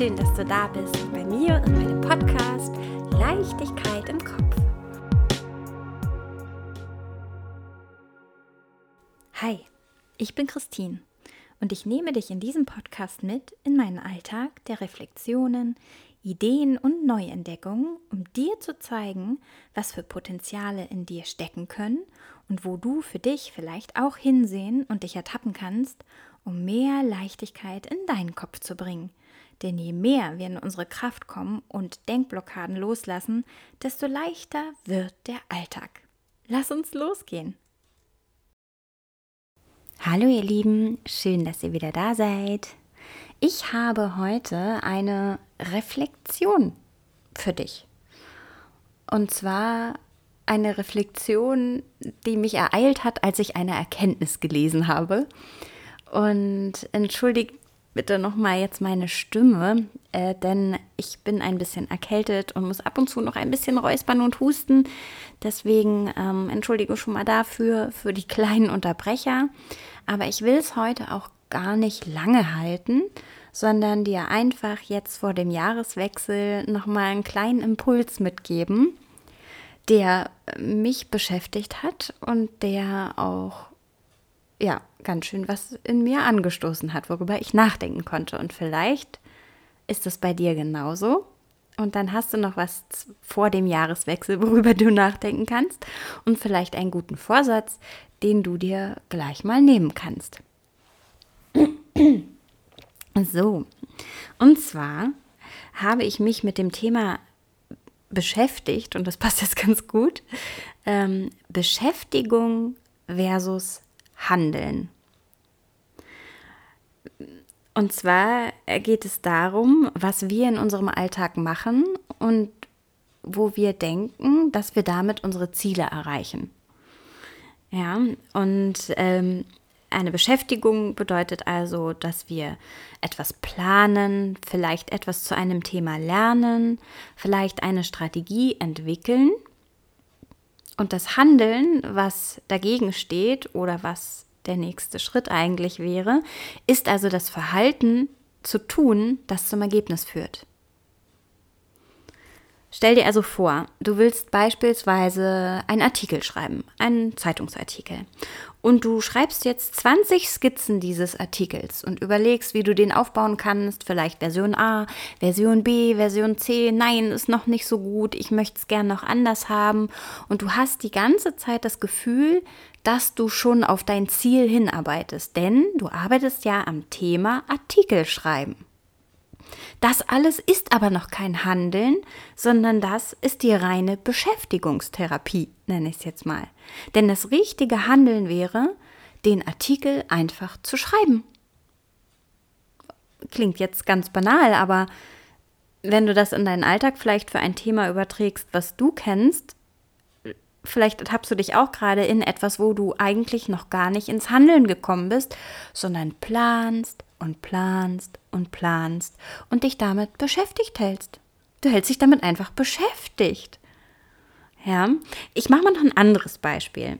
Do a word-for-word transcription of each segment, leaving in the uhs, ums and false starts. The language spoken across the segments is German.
schön, dass du da bist bei mir und meinem Podcast Leichtigkeit im Kopf. Hi, ich bin Christine und ich nehme dich in diesem Podcast mit in meinen Alltag der Reflexionen, Ideen und Neuentdeckungen, um dir zu zeigen, was für Potenziale in dir stecken können und wo du für dich vielleicht auch hinsehen und dich ertappen kannst, um mehr Leichtigkeit in deinen Kopf zu bringen. Denn je mehr wir in unsere Kraft kommen und Denkblockaden loslassen, desto leichter wird der Alltag. Lass uns losgehen! Hallo ihr Lieben, schön, dass ihr wieder da seid. Ich habe heute eine Reflexion für dich. Und zwar eine Reflexion, die mich ereilt hat, als ich eine Erkenntnis gelesen habe. Und entschuldigt bitte nochmal jetzt meine Stimme, äh, denn ich bin ein bisschen erkältet und muss ab und zu noch ein bisschen räuspern und husten. Deswegen ähm, entschuldige schon mal dafür, für die kleinen Unterbrecher. Aber ich will es heute auch gar nicht lange halten, sondern dir einfach jetzt vor dem Jahreswechsel nochmal einen kleinen Impuls mitgeben, der mich beschäftigt hat und der auch ja, ganz schön was in mir angestoßen hat, worüber ich nachdenken konnte. Und vielleicht ist es bei dir genauso. Und dann hast du noch was vor dem Jahreswechsel, worüber du nachdenken kannst. Und vielleicht einen guten Vorsatz, den du dir gleich mal nehmen kannst. So, und zwar habe ich mich mit dem Thema beschäftigt, und das passt jetzt ganz gut, ähm, Beschäftigung versus Handeln. Und zwar geht es darum, was wir in unserem Alltag machen und wo wir denken, dass wir damit unsere Ziele erreichen. Ja, und ähm, eine Beschäftigung bedeutet also, dass wir etwas planen, vielleicht etwas zu einem Thema lernen, vielleicht eine Strategie entwickeln. Und das Handeln, was dagegen steht oder was der nächste Schritt eigentlich wäre, ist also das Verhalten zu tun, das zum Ergebnis führt. Stell dir also vor, du willst beispielsweise einen Artikel schreiben, einen Zeitungsartikel. Und du schreibst jetzt zwanzig Skizzen dieses Artikels und überlegst, wie du den aufbauen kannst. Vielleicht Version A, Version B, Version C. Nein, ist noch nicht so gut. Ich möchte es gern noch anders haben. Und du hast die ganze Zeit das Gefühl, dass du schon auf dein Ziel hinarbeitest. Denn du arbeitest ja am Thema Artikel schreiben. Das alles ist aber noch kein Handeln, sondern das ist die reine Beschäftigungstherapie, nenne ich es jetzt mal. Denn das richtige Handeln wäre, den Artikel einfach zu schreiben. Klingt jetzt ganz banal, aber wenn du das in deinen Alltag vielleicht für ein Thema überträgst, was du kennst, vielleicht ertappst du dich auch gerade in etwas, wo du eigentlich noch gar nicht ins Handeln gekommen bist, sondern planst und planst und planst und dich damit beschäftigt hältst. Du hältst dich damit einfach beschäftigt. Ja, ich mache mal noch ein anderes Beispiel.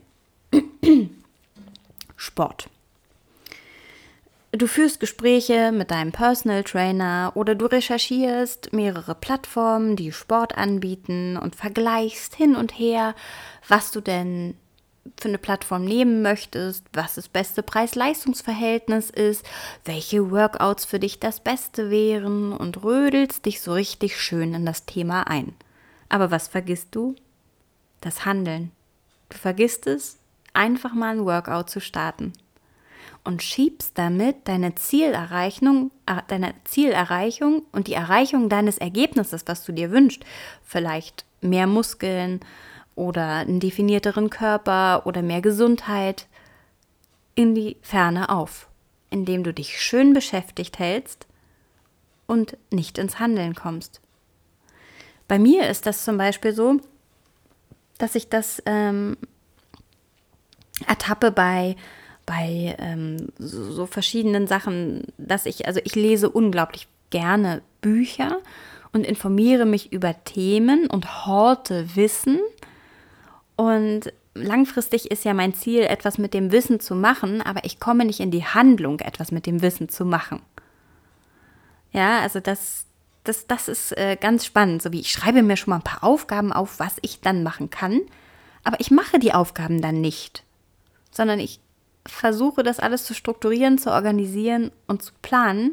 Sport. Du führst Gespräche mit deinem Personal Trainer oder du recherchierst mehrere Plattformen, die Sport anbieten und vergleichst hin und her, was du denn für eine Plattform nehmen möchtest, was das beste Preis-Leistungs-Verhältnis ist, welche Workouts für dich das Beste wären und rödelst dich so richtig schön in das Thema ein. Aber was vergisst du? Das Handeln. Du vergisst es, einfach mal ein Workout zu starten. Und schiebst damit deine Zielerreichung, deine Zielerreichung und die Erreichung deines Ergebnisses, was du dir wünschst, vielleicht mehr Muskeln oder einen definierteren Körper oder mehr Gesundheit, in die Ferne auf, indem du dich schön beschäftigt hältst und nicht ins Handeln kommst. Bei mir ist das zum Beispiel so, dass ich das ähm, ertappe bei bei ähm, so, so verschiedenen Sachen, dass ich, also ich lese unglaublich gerne Bücher und informiere mich über Themen und horte Wissen. Und langfristig ist ja mein Ziel, etwas mit dem Wissen zu machen, aber ich komme nicht in die Handlung, etwas mit dem Wissen zu machen. Ja, also das das, das ist äh, ganz spannend. So wie ich schreibe mir schon mal ein paar Aufgaben auf, was ich dann machen kann. Aber ich mache die Aufgaben dann nicht, sondern ich versuche das alles zu strukturieren, zu organisieren und zu planen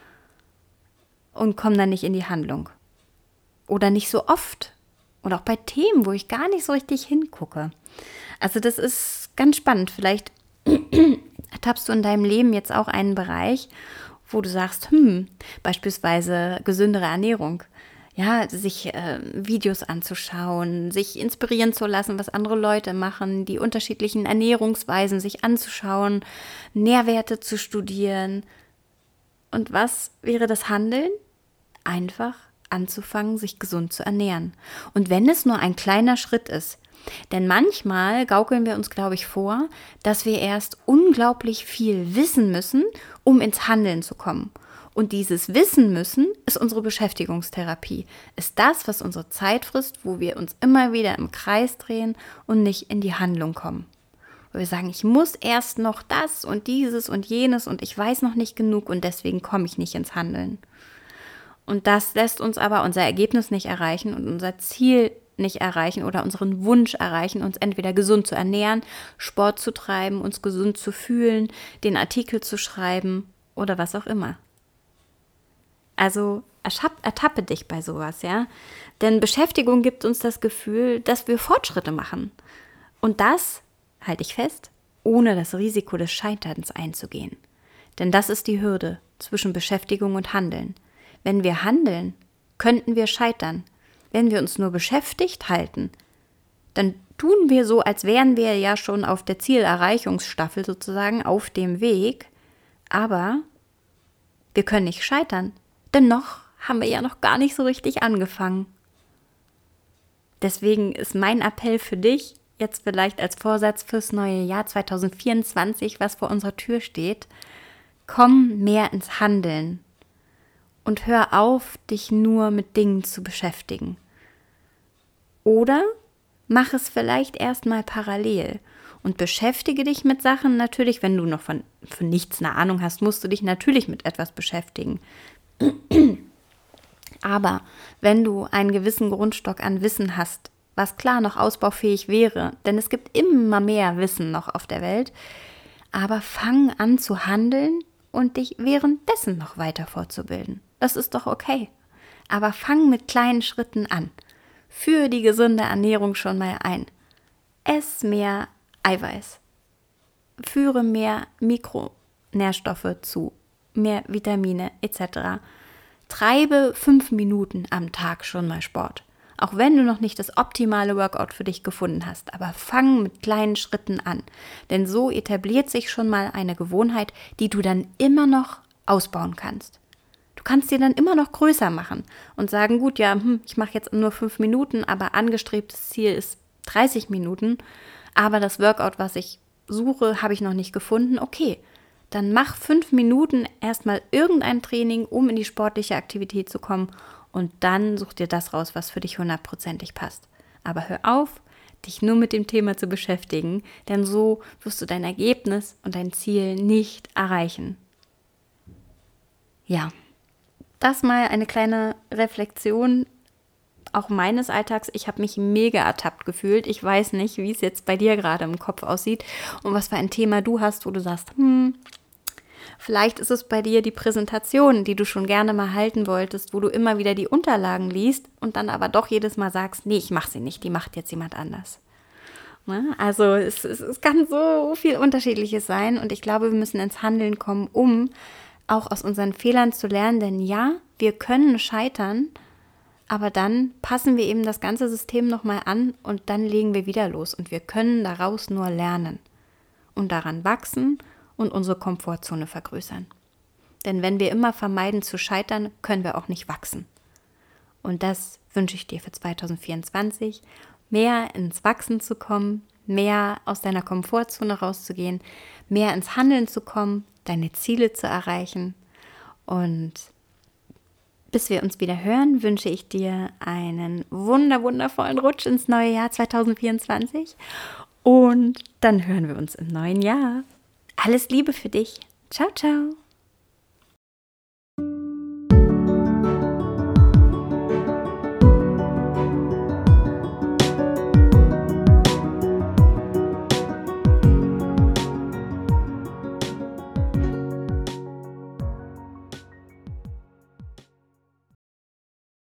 und komme dann nicht in die Handlung. Oder nicht so oft. Und auch bei Themen, wo ich gar nicht so richtig hingucke. Also das ist ganz spannend. Vielleicht ertappst du in deinem Leben jetzt auch einen Bereich, wo du sagst, hm, beispielsweise gesündere Ernährung. Ja, sich äh, Videos anzuschauen, sich inspirieren zu lassen, was andere Leute machen, die unterschiedlichen Ernährungsweisen sich anzuschauen, Nährwerte zu studieren. Und was wäre das Handeln? Einfach anzufangen, sich gesund zu ernähren. Und wenn es nur ein kleiner Schritt ist, denn manchmal gaukeln wir uns, glaube ich, vor, dass wir erst unglaublich viel wissen müssen, um ins Handeln zu kommen. Und dieses Wissen müssen ist unsere Beschäftigungstherapie, ist das, was unsere Zeit frisst, wo wir uns immer wieder im Kreis drehen und nicht in die Handlung kommen. Wo wir sagen, ich muss erst noch das und dieses und jenes und ich weiß noch nicht genug und deswegen komme ich nicht ins Handeln. Und das lässt uns aber unser Ergebnis nicht erreichen und unser Ziel nicht erreichen oder unseren Wunsch erreichen, uns entweder gesund zu ernähren, Sport zu treiben, uns gesund zu fühlen, den Artikel zu schreiben oder was auch immer. Also ertappe, ertappe dich bei sowas, ja. Denn Beschäftigung gibt uns das Gefühl, dass wir Fortschritte machen. Und das, halte ich fest, ohne das Risiko des Scheiterns einzugehen. Denn das ist die Hürde zwischen Beschäftigung und Handeln. Wenn wir handeln, könnten wir scheitern. Wenn wir uns nur beschäftigt halten, dann tun wir so, als wären wir ja schon auf der Zielerreichungsstaffel sozusagen auf dem Weg. Aber wir können nicht scheitern. Denn noch haben wir ja noch gar nicht so richtig angefangen. Deswegen ist mein Appell für dich, jetzt vielleicht als Vorsatz fürs neue Jahr zwanzig vierundzwanzig, was vor unserer Tür steht, komm mehr ins Handeln und hör auf, dich nur mit Dingen zu beschäftigen. Oder mach es vielleicht erstmal parallel und beschäftige dich mit Sachen. Natürlich, wenn du noch von, von nichts eine Ahnung hast, musst du dich natürlich mit etwas beschäftigen. Aber wenn du einen gewissen Grundstock an Wissen hast, was klar noch ausbaufähig wäre, denn es gibt immer mehr Wissen noch auf der Welt, aber fang an zu handeln und dich währenddessen noch weiter fortzubilden. Das ist doch okay. Aber fang mit kleinen Schritten an. Führe die gesunde Ernährung schon mal ein. Ess mehr Eiweiß. Führe mehr Mikronährstoffe zu. Mehr Vitamine et cetera. Treibe fünf Minuten am Tag schon mal Sport. Auch wenn du noch nicht das optimale Workout für dich gefunden hast. Aber fang mit kleinen Schritten an. Denn so etabliert sich schon mal eine Gewohnheit, die du dann immer noch ausbauen kannst. Du kannst dir dann immer noch größer machen und sagen, gut, ja, hm, ich mache jetzt nur fünf Minuten, aber angestrebtes Ziel ist dreißig Minuten. Aber das Workout, was ich suche, habe ich noch nicht gefunden. Okay, dann mach fünf Minuten erstmal irgendein Training, um in die sportliche Aktivität zu kommen. Und dann such dir das raus, was für dich hundertprozentig passt. Aber hör auf, dich nur mit dem Thema zu beschäftigen, denn so wirst du dein Ergebnis und dein Ziel nicht erreichen. Ja, das mal eine kleine Reflexion auch meines Alltags. Ich habe mich mega ertappt gefühlt. Ich weiß nicht, wie es jetzt bei dir gerade im Kopf aussieht und was für ein Thema du hast, wo du sagst, hm, vielleicht ist es bei dir die Präsentation, die du schon gerne mal halten wolltest, wo du immer wieder die Unterlagen liest und dann aber doch jedes Mal sagst, nee, ich mache sie nicht, die macht jetzt jemand anders. Also es, es, es kann so viel Unterschiedliches sein und ich glaube, wir müssen ins Handeln kommen, um auch aus unseren Fehlern zu lernen, denn ja, wir können scheitern, aber dann passen wir eben das ganze System nochmal an und dann legen wir wieder los und wir können daraus nur lernen und daran wachsen und unsere Komfortzone vergrößern. Denn wenn wir immer vermeiden zu scheitern, können wir auch nicht wachsen. Und das wünsche ich dir für zwanzig vierundzwanzig, mehr ins Wachsen zu kommen, mehr aus deiner Komfortzone rauszugehen, mehr ins Handeln zu kommen, deine Ziele zu erreichen. Und bis wir uns wieder hören, wünsche ich dir einen wunder, wundervollen Rutsch ins neue Jahr zwanzig vierundzwanzig. Und dann hören wir uns im neuen Jahr. Alles Liebe für dich. Ciao, ciao.